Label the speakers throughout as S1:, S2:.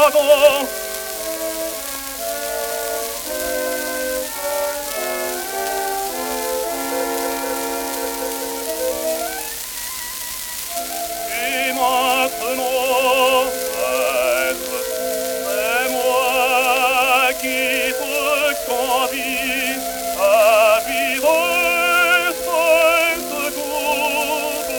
S1: wagon. Et maintenant, maître, c'est moi qui te convie à vivre cette goutte.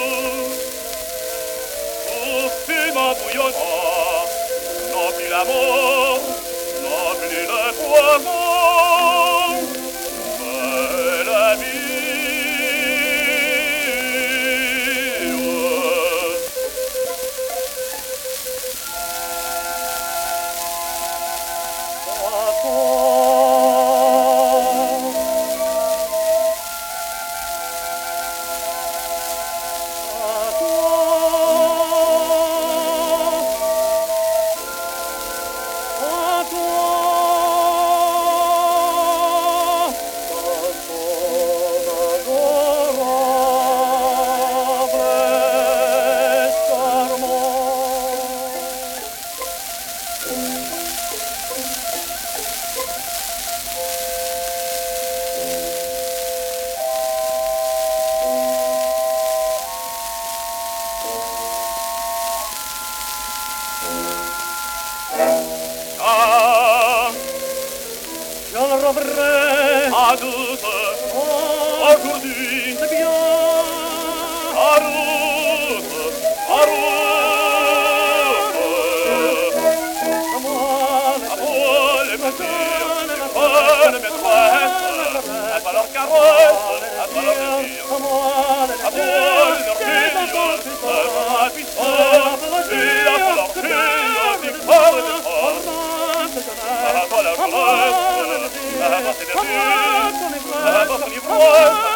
S1: Au fumet bouillonnant, non plus la mort, non plus le poison, mais la vie. Je le reverrai à doute aujourd'hui. C'est bien. À route, à route. À moi les plaisirs, les maîtresses, à toi leur carrosse, à toi leur désir. À moi leur fille, à puissance, et à toi leur fille, victoire de force. À toi la gloire, à toi tes vertus, à toi ton ivresse.